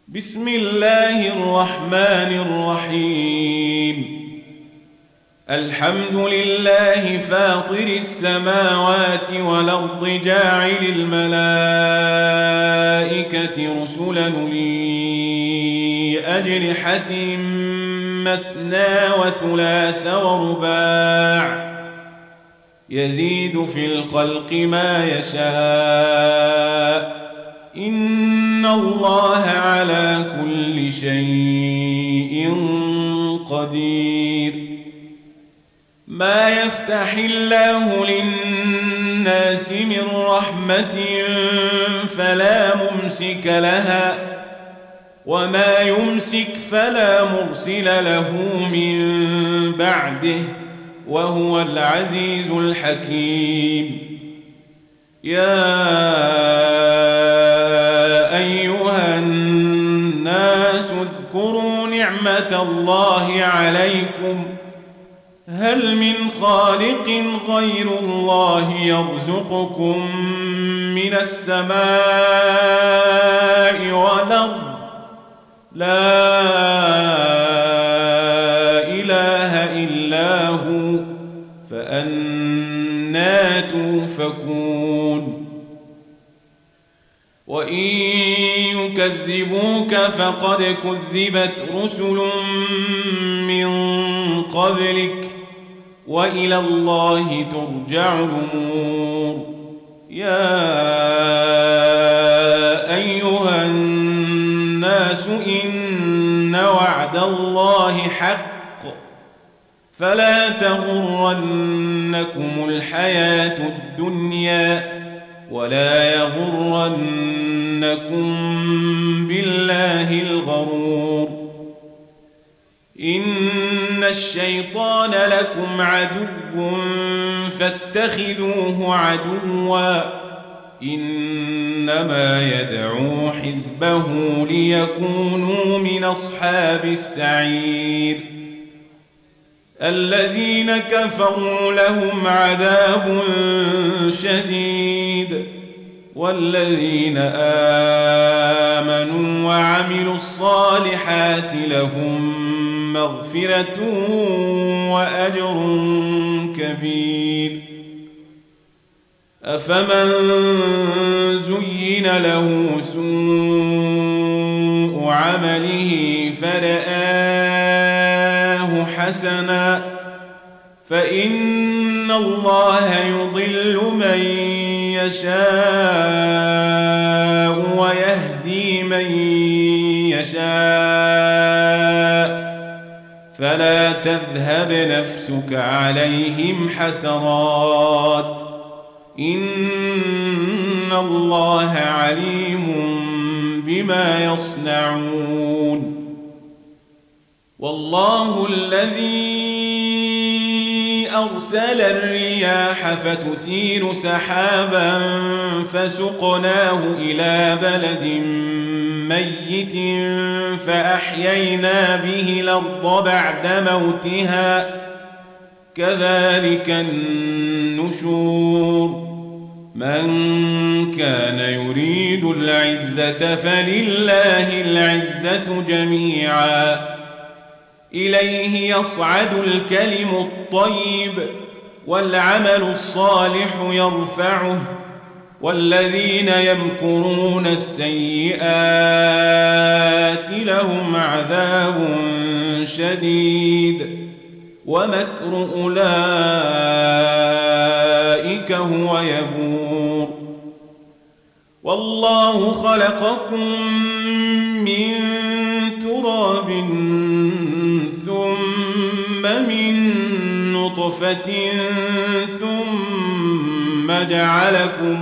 بسم الله الرحمن الرحيم. الحمد لله فاطر السماوات والأرض جاعل الملائكة رسلا أولي أجنحة مثنى وثلاث ورباع يزيد في الخلق ما يشاء إن الله على كل شيء قدير. ما يفتح الله للناس من رحمة فلا ممسك لها وما يمسك فلا مرسل له من بعده وهو العزيز الحكيم. يا أيها الناس اذكروا نعمة الله عليكم هل من خالق غير الله يرزقكم من السماء والأرض لا إله إلا هو فأنى توفكون. وإن يكذبوك فقد كذبت رسل من قبلك وإلى الله ترجع الأمور. يا أيها الناس إن وعد الله حق فلا تغرنكم الحياة الدنيا ولا يغرنكم بالله الغرور. إن الشيطان لكم عدو فاتخذوه عدوا إنما يدعو حزبه ليكونوا من أصحاب السعير. الذين كفروا لهم عذاب شديد والذين آمنوا وعملوا الصالحات لهم مغفرة وأجر كبير. أفمن زين له سوء عمله فرآه حسنا فإن الله يضل من يشاء ويهدي من يشاء فلا تذهب نفسك عليهم حسرات إن الله عليم بما يصنعون. والله الذي أرسل الرياح فتثير سحابا فسقناه إلى بلد ميت فأحيينا به الأرض بعد موتها كذلك النشور. من كان يريد العزة فلله العزة جميعا إليه يصعد الكلم الطيب والعمل الصالح يرفعه والذين يمكرون السيئات لهم عذاب شديد ومكر أولئك هو يبور. والله خلقكم من تراب ثم من نطفة ثم جعلكم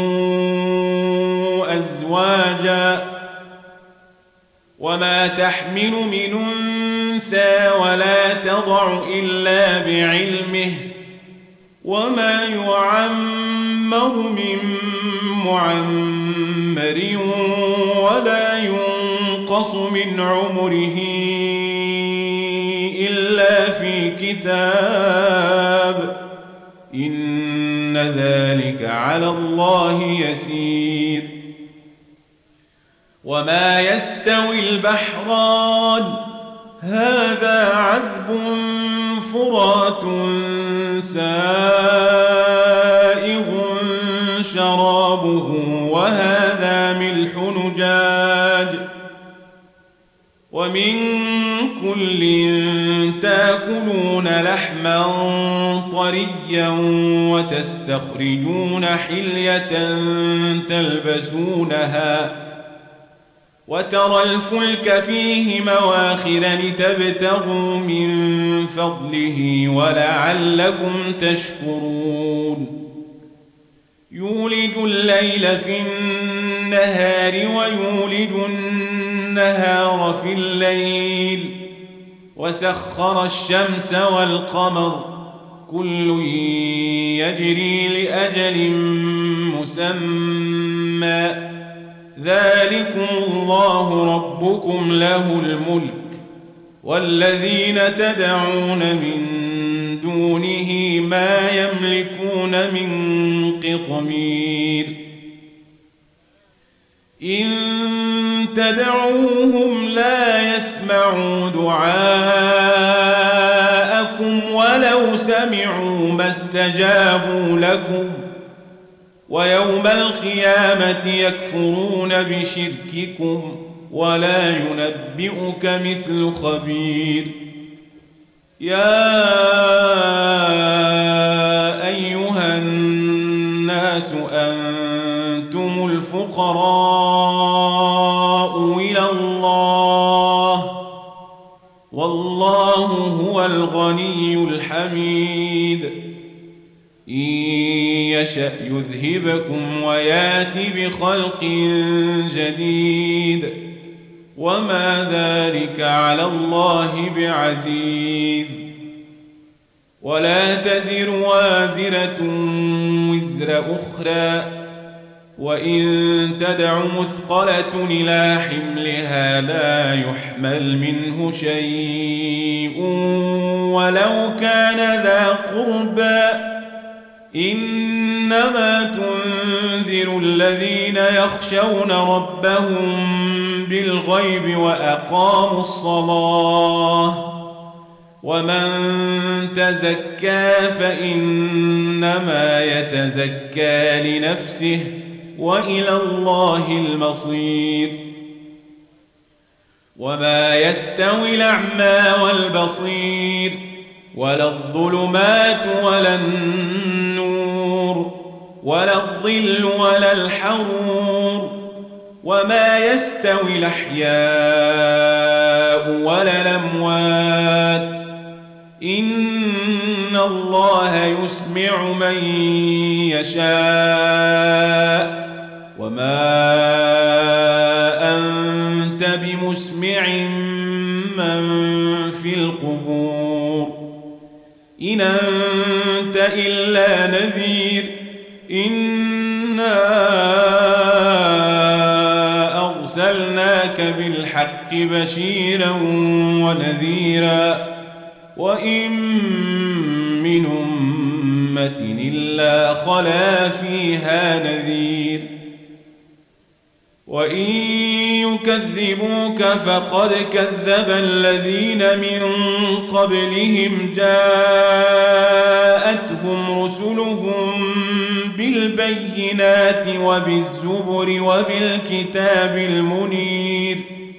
أزواجا وما تحمل من أنثى ولا تضع إلا بعلمه وما يعمر من معمر ولا ينقص من عمره إلا في كتاب إن ذلك على الله يسير. وما يستوي البحران هذا عذب فرات سائغ شرابه وهذا ملح نجاج ومن كل تاكلون لحما طريا وتستخرجون حلية تلبسونها وترى الفلك فيه مواخر لتبتغوا من فضله ولعلكم تشكرون يولج الليل في النهار ويولج النهار في الليل وسخر الشمس والقمر كل يجري لأجل مسمى ذلكم الله ربكم له الملك والذين تدعون من دونه ما يملكون من قطمير إن تدعوهم لا يسمعوا دعاءكم ولو سمعوا ما استجابوا لكم ويوم القيامة يكفرون بشرككم ولا ينبئك مثل خبير يا أيها الناس أنتم الفقراء إلى الله والله هو الغني الحميد إن يشأ يذهبكم ويات بخلق جديد وما ذلك على الله بعزيز ولا تزر وازرة وزر أخرى وإن تدع مثقلة إلى حملها لا يحمل منه شيء ولو كان ذا قربى إنما تنذر الذين يخشون ربهم بالغيب وأقاموا الصلاة ومن تزكى فإنما يتزكى لنفسه وإلى الله المصير وما يستوي الأعمى والبصير ولا الظلمات ولا النور ولا الظل ولا الحرور وما يستوي الأحياء ولا الأموات إن الله يسمع من يشاء وما أنت بمسمع من في القبور إن أنت إلا نذير إنا أرسلناك بالحق بشيرا ونذيرا وإن من أمة إلا خلا فيها نذير وإن يكذبوك فقد كذب الذين من قبلهم جاءتهم رسلهم بالبينات وبالزبر وبالكتاب المنير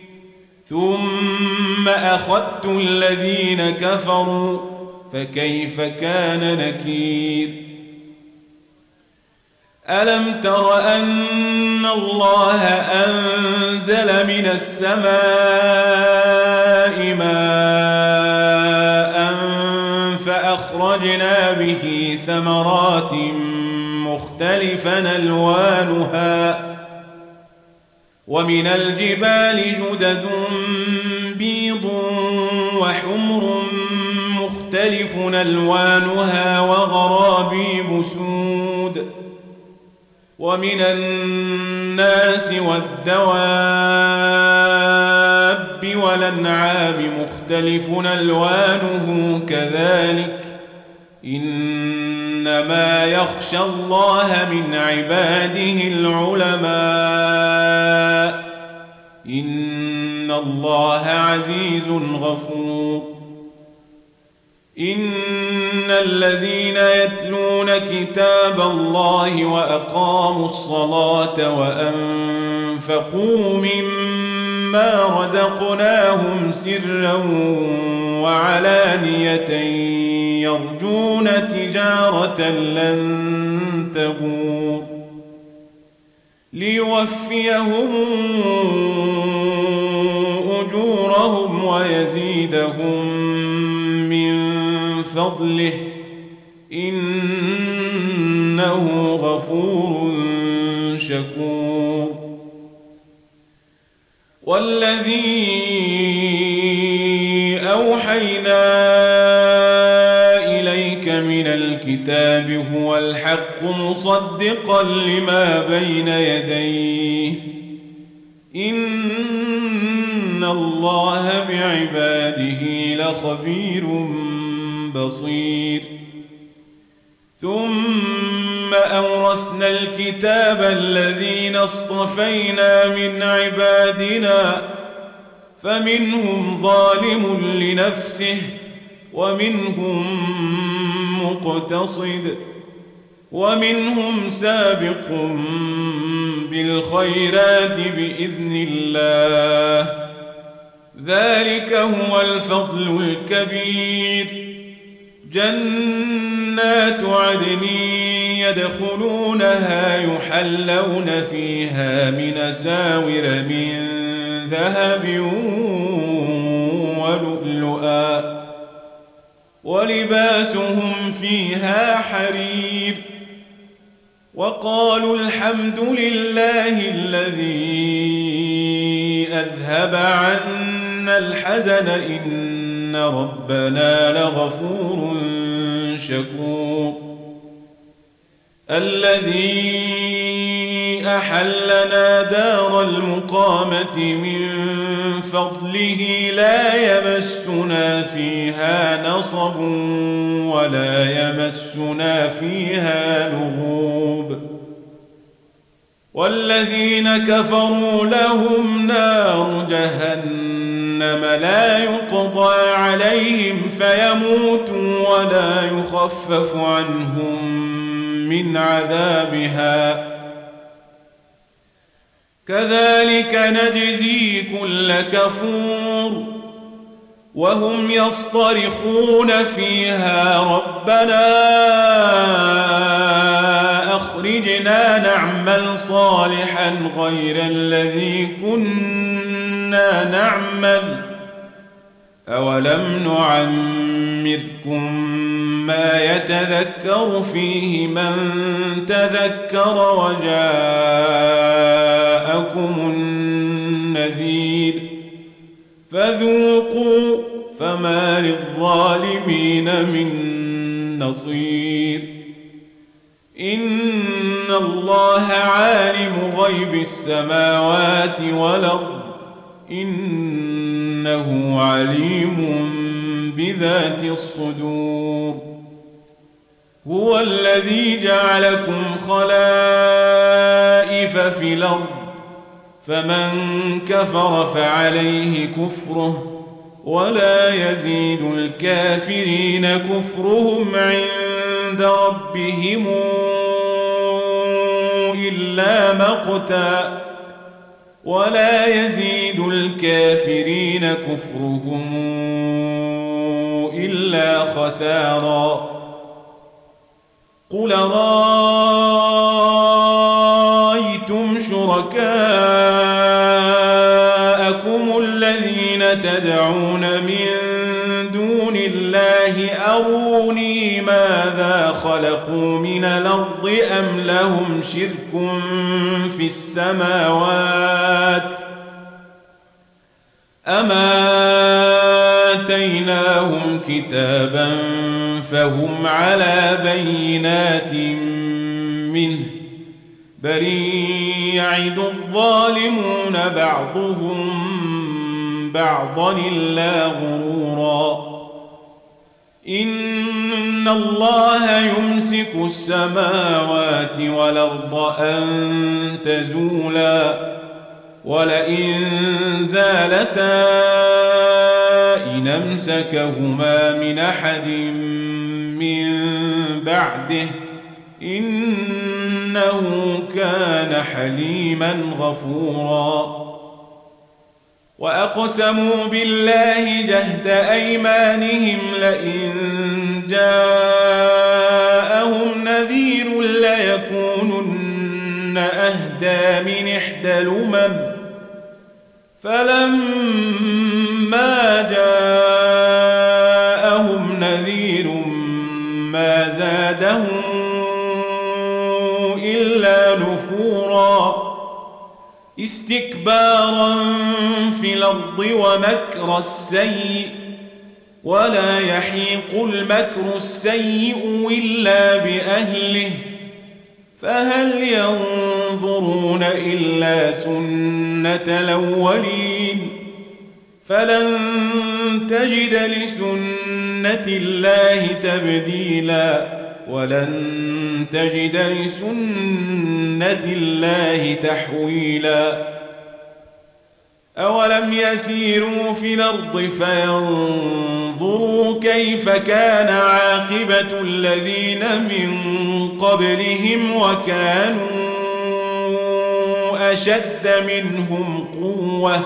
ثم أخذت الذين كفروا فكيف كان نكير ألم تر أن الله أنزل من السماء ماء فأخرجنا به ثمرات مختلفا ألوانها ومن الجبال جدد بيض وحمر مختلف ألوانها وغرابيب سود ومن الناس والدواب والأنعام مختلف ألوانه كذلك إنما يخشى الله من عباده العلماء إن الله عزيز غفور إن الذين يتلون كتاب الله وأقاموا الصلاة وأنفقوا مما رزقناهم سرا وعلانية يرجون تجارة لن تبور ليوفيهم أجورهم ويزيدهم من فضله إنه غفور شكور والذي أوحينا إليك من الكتاب هو الحق مصدقا لما بين يديه إن الله بعباده لخبير بصير ثم أورثنا الكتاب الذين اصطفينا من عبادنا فمنهم ظالم لنفسه ومنهم مقتصد ومنهم سابق بالخيرات بإذن الله ذلك هو الفضل الكبير جنات عدن يدخلونها يحلون فيها من أساور من ذهب ولؤلؤا ولباسهم فيها حرير وقالوا الحمد لله الذي أذهب عنا الحزن إن ربنا لغفور شكور الذي أحلنا دار المقامة من فضله لا يمسنا فيها نصب ولا يمسنا فيها لغوب والذين كفروا لهم نار جهنم لا يقضى عليهم فيموتوا ولا يخفف عنهم من عذابها كذلك نجزي كل كفور وهم يصطرخون فيها ربنا أخرجنا نعمل صالحا غير الذي كنا نعمل أولم نعمركم ما يتذكر فيه من تذكر وجاءكم النذير فذوقوا فما للظالمين من نصير إن الله عالم غيب السماوات والأرض إنه عليم بذات الصدور هو الذي جعلكم خلائف في الأرض فمن كفر فعليه كفره ولا يزيد الكافرين كفرهم عند ربهم إلا مقتا ولا يزيد الكافرين كفرهم إلا خسارا قل رأيتم شركاءكم الذين تدعون من دون الله أروني ماذا خلقوا من الأرض أم لهم شرك في السماوات أما آتيناهم كتابا فهم على بينات منه بل يعد الظالمون بعضهم بعضا إلا غرورا إن الله يمسك السماوات والأرض أن تزولا ولئن زالتا إن أمسكهما من أحد من بعده إنه كان حليما غفورا وأقسموا بالله جهد أيمانهم لئن جاءهم نذير ليكونن أهدى من إحدى الأمم فلما جاءهم نذير ما زادهم إلا نفورا استكبارا في الأرض ومكر السيء ولا يحيق المكر السيء إلا بأهله فهل ينظرون إلا سنة الأولين فلن تجد لسنة الله تبديلا ولن تجد لسنة الله تحويلا أولم يسيروا في الأرض فينظروا كيف كان عاقبة الذين من قبلهم وكانوا أشد منهم قوة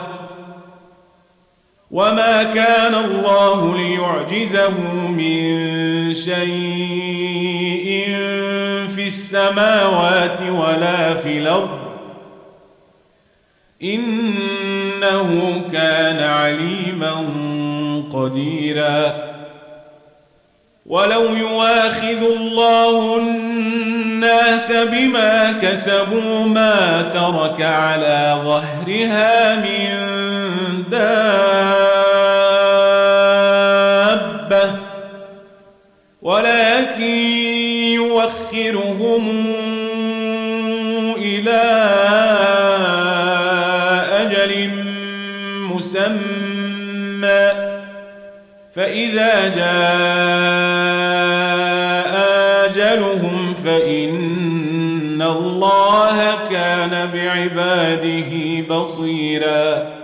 وما كان الله ليعجزه من شيء في السماوات ولا في الأرض إنه كان عليما قديرا ولو يواخذ الله الناس بما كسبوا ما ترك على ظهرها من دابة ولكن يوخرهم إلى أجل مسمى فإذا جاء أجلهم فإن الله كان بعباده بصيراً